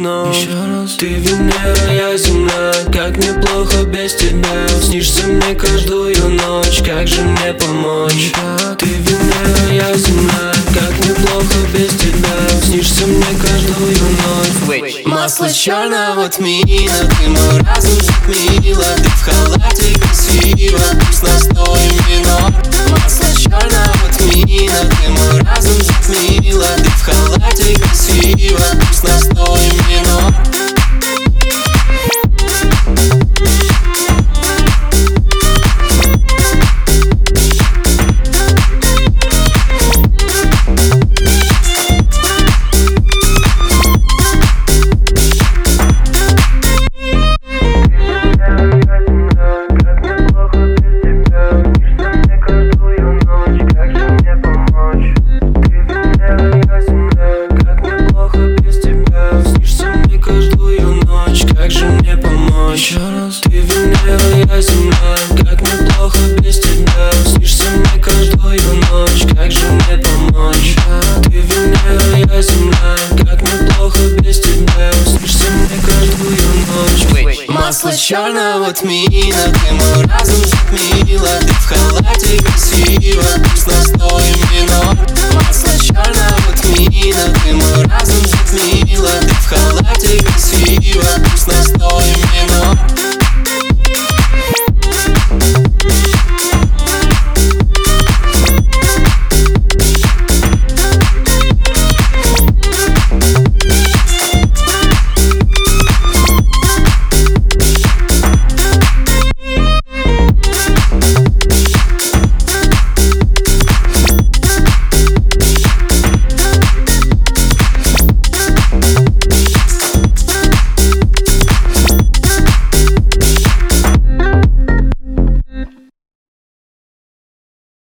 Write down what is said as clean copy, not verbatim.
ночь. Ты Венера, я Земля, как неплохо без тебя. Снишься мне каждую ночь, как же мне помочь? Ты Венера, я Земля, как неплохо без тебя. Снишься мне каждую ночь. Масло черного тмина, ты мой разум затмила. Ты в халате красиво, пусть настоим вино. Масло черного тмина, ты мой разум затмила. Ты в халате красиво, пусть настоим вино. Ты Венера, я Земля, как неплохо без тебя. Снишься мне каждую ночь, как же мне помочь? Ты Венера, я Земля, как неплохо без тебя. Снишься мне каждую ночь. Масло черного тмина, ты мой разум затмила. Ты в халате красиво, пусть настоим вино. Масло черного тмина, ты мой разум затмила. Ты в халате красиво, пусть настоим вино.